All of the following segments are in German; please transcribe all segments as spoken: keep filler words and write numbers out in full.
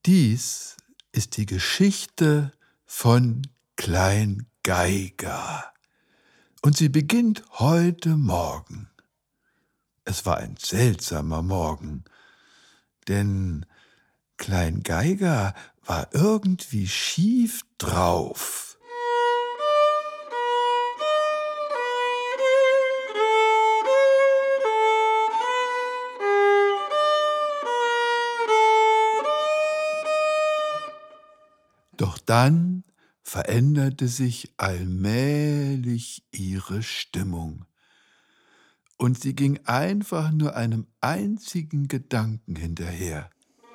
Dies ist die Geschichte von Klein Geiger und sie beginnt heute Morgen. Es war ein seltsamer Morgen, denn Klein Geiger war irgendwie schief drauf. Doch dann veränderte sich allmählich ihre Stimmung und sie ging einfach nur einem einzigen Gedanken hinterher.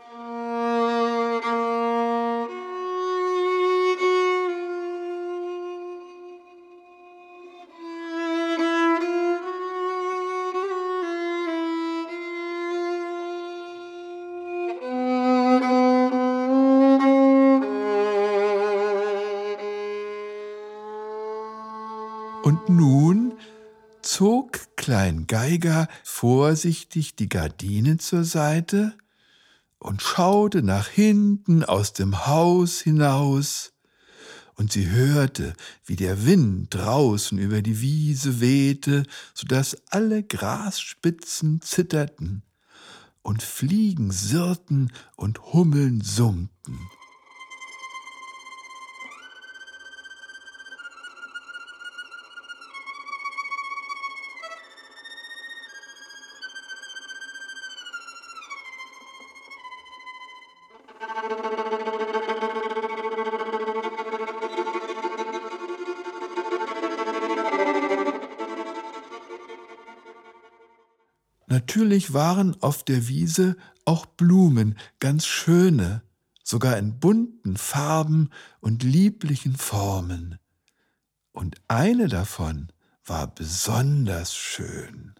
Und nun zog Klein Geiger vorsichtig die Gardinen zur Seite und schaute nach hinten aus dem Haus hinaus, und sie hörte, wie der Wind draußen über die Wiese wehte, so daß alle Grasspitzen zitterten und Fliegen sirrten und Hummeln summten. Natürlich waren auf der Wiese auch Blumen, ganz schöne, sogar in bunten Farben und lieblichen Formen. Und eine davon war besonders schön.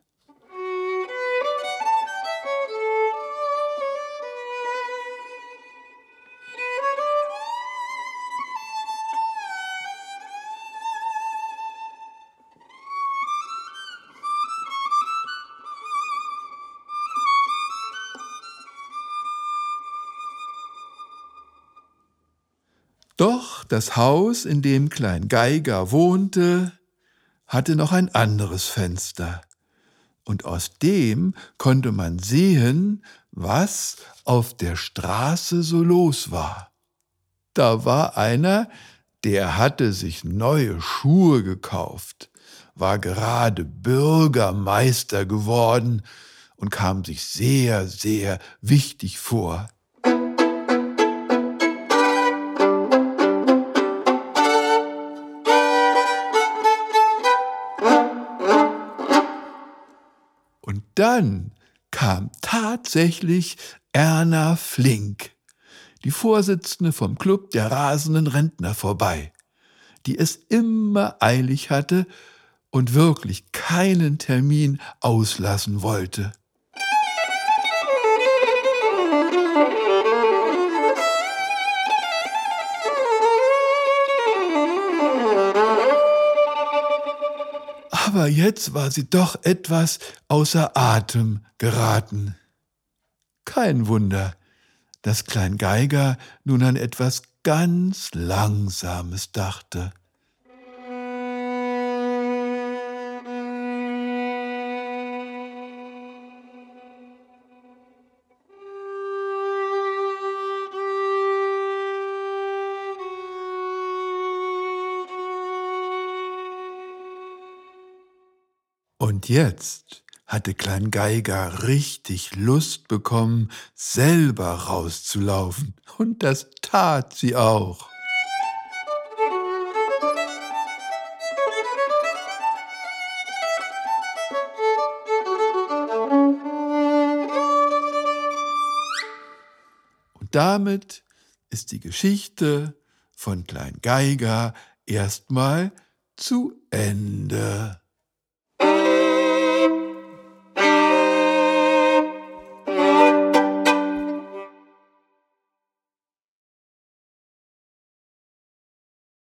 Doch das Haus, in dem Klein Geiger wohnte, hatte noch ein anderes Fenster, und aus dem konnte man sehen, was auf der Straße so los war. Da war einer, der hatte sich neue Schuhe gekauft, war gerade Bürgermeister geworden und kam sich sehr, sehr wichtig vor. Und dann kam tatsächlich Erna Flink, die Vorsitzende vom Club der rasenden Rentner, vorbei, die es immer eilig hatte und wirklich keinen Termin auslassen wollte. Aber jetzt war sie doch etwas außer Atem geraten. Kein Wunder, dass Klein Geiger nun an etwas ganz Langsames dachte. Und jetzt hatte Klein Geiger richtig Lust bekommen, selber rauszulaufen. Und das tat sie auch. Und damit ist die Geschichte von Klein Geiger erstmal zu Ende.